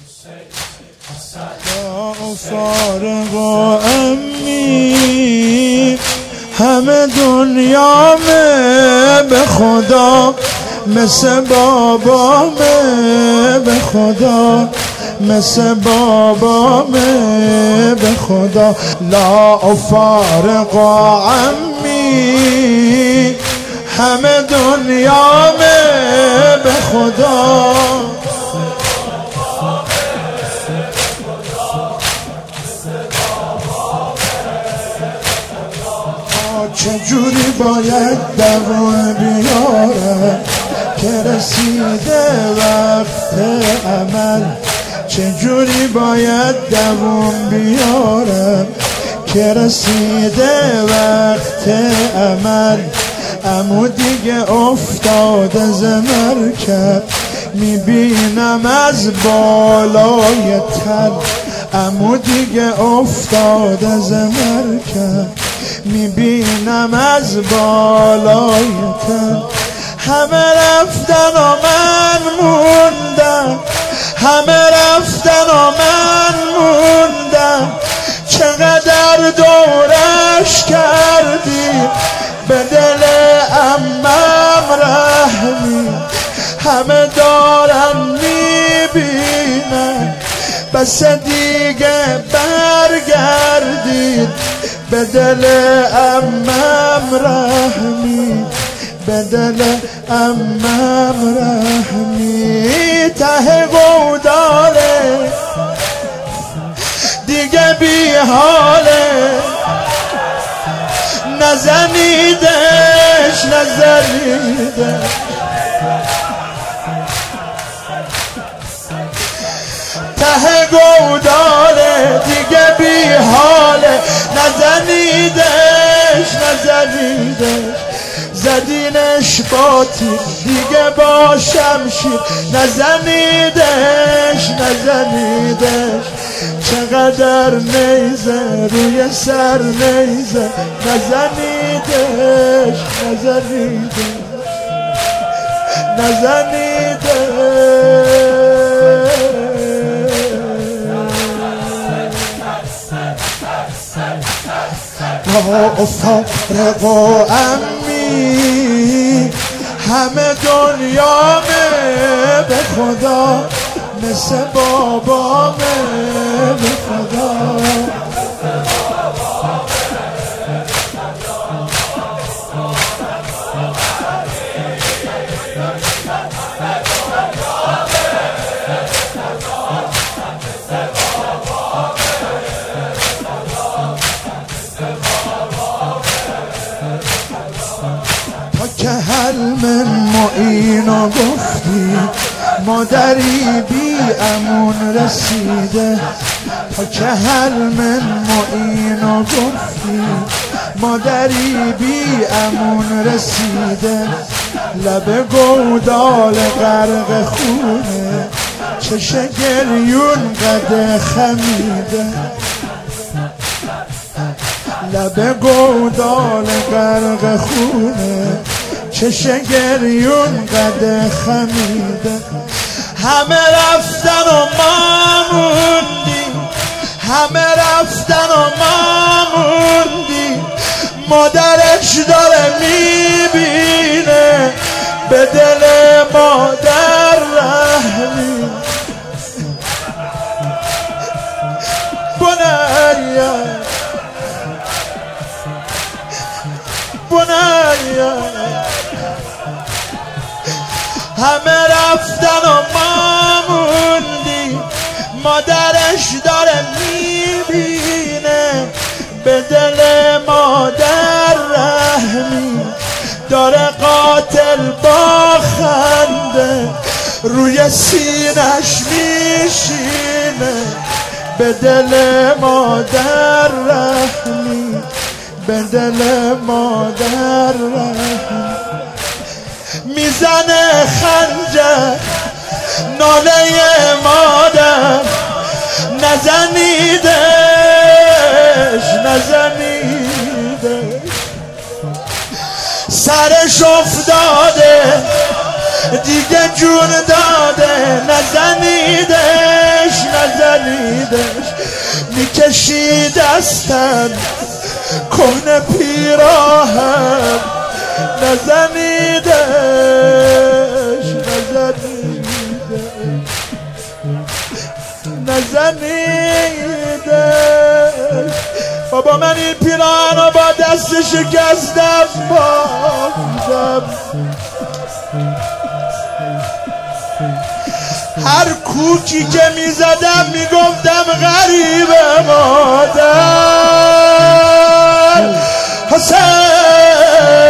فارغ و امی همه دنیا میں به خدا مثل بابا میں به خدا مثل بابا میں به خدا لا فارغ و امی همه دنیا میں به خدا چجوری باید دوام بیارم که رسیده وقت عمل چجوری باید دوام بیارم که رسیده وقت عمل امو دیگه افتاده ز مرکب میبینم از بالای تل امو دیگه افتاده ز مرکب میبینم از بالای تل همه رفتن و من موندم همه رفتن و من موندم چقدر دورش کردی به دل عمم رحمی همه دارن میبینن بس دیگه برگردید به دل عمم رحمی به دل عمم رحمی ته گوداله دیگه بی حاله نزنیدش نزنیدش ته گوداله دیگه بی حاله نزنیدش نزنیدش زدینش با تیر دیگه با شمشیر نزنیدش نزنیدش چقدر نیزه روی سر نیزه نزنیدش نزنیدش نزنیدش فارغ و امی همه دنیا میں به خدا مثل بابا میں به خدا که حلم معینو گفتی مادری بی امون رسیده تا که حلم معینو گفتی مادری بی امون رسیده لب گودال غرق خونه چش گریون قد خمیده لب گودال غرق خونه چش گریون قد خمیده همه رفتن و ما موندیم همه رفتن و ما موندیم مادرش داره میبینه به دل مادر رحمی بنیا بنیا همه رفتن و ما موندیم مادرش داره میبینه به دل مادر رحمی داره قاتل با خنده روی سینش میشینه به دل مادر رحمی به دل مادر رحمی میزنه خنجر ناله مادر نزنیدش نزنیدش سرش افتاده دیگه جون داده نزنیدش کشیدستن کهنه پیراهن نزنیدش نزنیدش. بابا من این پیراهن رو با دست شکستم باختم. هر کوکی که میزدم میگفتم غریب مادر حسین.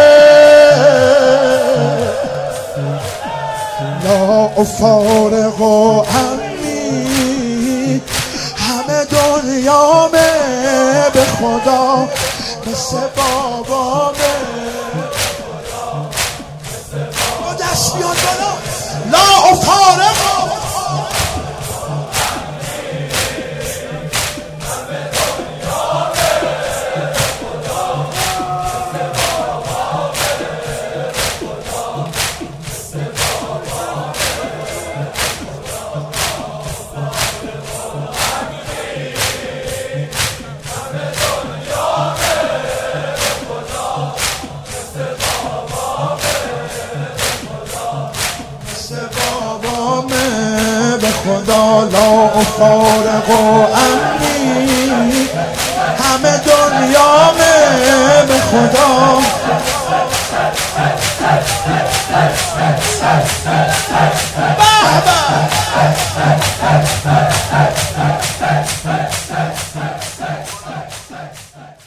لا فارق و عمی همه دنیامه به خدا مثل بابامه. با دست بیاد بالا. لا فارق خدا. لا فارق و عمی همه دنیامه به خدا. به به